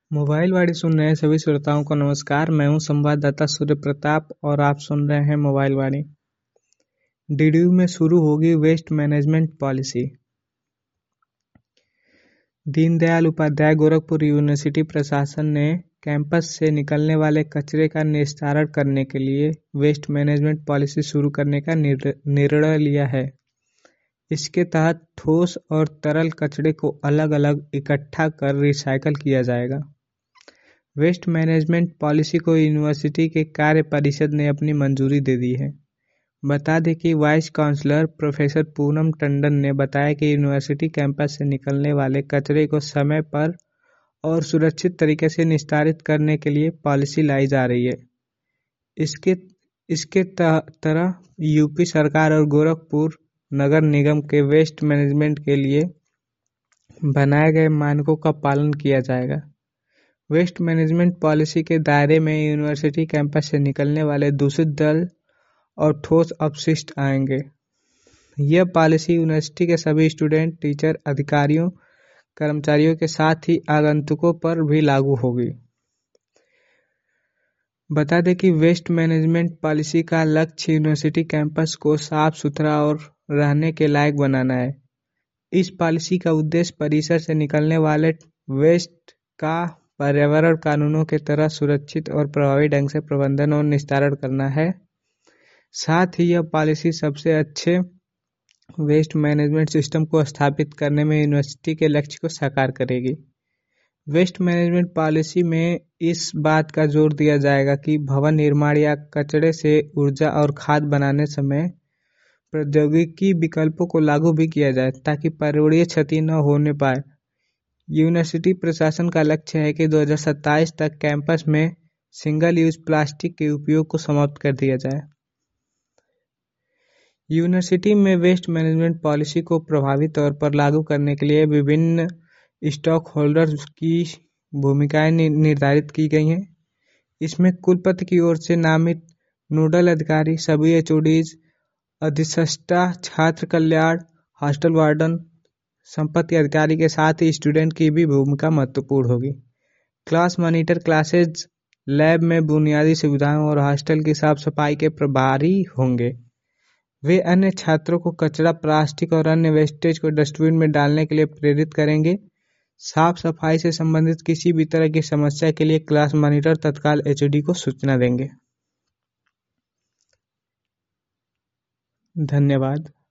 Mobile वाणी सुन रहे सभी श्रोताओं को नमस्कार। मैं हूं संवाददाता सूर्य प्रताप और आप सुन रहे हैं मोबाइल वाणी। डीडीयू में शुरू होगी waste management policy. Deendayal Upadhyay Gorakhpur university प्रशासन ने कैंपस से निकलने वाले कचरे का निस्तारण करने के लिए वेस्ट मैनेजमेंट पॉलिसी शुरू करने का निर्णय लिया है। इसके तहत ठोस और तरल कचरे को अलग अलग इकट्ठा कर रिसाइकल किया जाएगा। वेस्ट मैनेजमेंट पॉलिसी को यूनिवर्सिटी के कार्य परिषद ने अपनी मंजूरी दे दी है। बता दें कि vice chancellor professor Poonam Tandon ने बताया कि यूनिवर्सिटी कैंपस से निकलने वाले कचरे को समय पर और सुरक्षित तरीके से निस्तारित करने के लिए पॉलिसी लाई जा रही है। इसके तरह यूपी सरकार और गोरखपुर नगर निगम के वेस्ट मैनेजमेंट के लिए बनाए गए मानकों का पालन किया जाएगा। वेस्ट मैनेजमेंट पॉलिसी के दायरे में यूनिवर्सिटी कैंपस से निकलने वाले दूषित जल और ठोस अपशिष्ट आएंगे। यह पॉलिसी यूनिवर्सिटी के सभी स्टूडेंट, टीचर, अधिकारियों, कर्मचारियों के साथ ही आगंतुकों पर भी लागू होगी। बता दें कि वेस्ट मैनेजमेंट पॉलिसी का लक्ष्य यूनिवर्सिटी कैंपस को साफ सुथरा और रहने के लायक बनाना है। इस पॉलिसी का उद्देश्य परिसर से निकलने वाले वेस्ट का पर्यावरण कानूनों के तरह सुरक्षित और प्रभावी ढंग से प्रबंधन और निस्तारण करना है। साथ ही यह पॉलिसी सबसे अच्छे वेस्ट मैनेजमेंट सिस्टम को स्थापित करने में यूनिवर्सिटी के लक्ष्य को साकार करेगी। वेस्ट मैनेजमेंट पॉलिसी में इस बात का जोर दिया जाएगा कि भवन निर्माण या कचरे से ऊर्जा और खाद बनाने समय प्रौद्योगिकी विकल्पों को लागू भी किया जाए ताकि पर्यावरणीय क्षति न होने पाए। यूनिवर्सिटी प्रशासन का लक्ष्य है कि 2027 तक कैंपस में सिंगल यूज प्लास्टिक के उपयोग को समाप्त कर दिया जाए। यूनिवर्सिटी में वेस्ट मैनेजमेंट पॉलिसी को प्रभावी तौर पर लागू करने के लिए विभिन्न स्टॉक होल्डर्स की भूमिकाएं निर्धारित की गई हैं। इसमें कुलपति की ओर से नामित नोडल अधिकारी, सभी एचओडीज, अधिष्ठाता, छात्र कल्याण, हॉस्टल वार्डन, संपत्ति अधिकारी के साथ ही स्टूडेंट की भी भूमिका महत्वपूर्ण होगी। क्लास मॉनिटर क्लासेज, लैब में बुनियादी सुविधाओं और हॉस्टल की साफ सफाई के प्रभारी होंगे। वे अन्य छात्रों को कचरा, प्लास्टिक और अन्य वेस्टेज को डस्टबिन में डालने के लिए प्रेरित करेंगे। साफ सफाई से संबंधित किसी भी तरह की समस्या के लिए क्लास मॉनिटर तत्काल एचओडी को सूचना देंगे। धन्यवाद।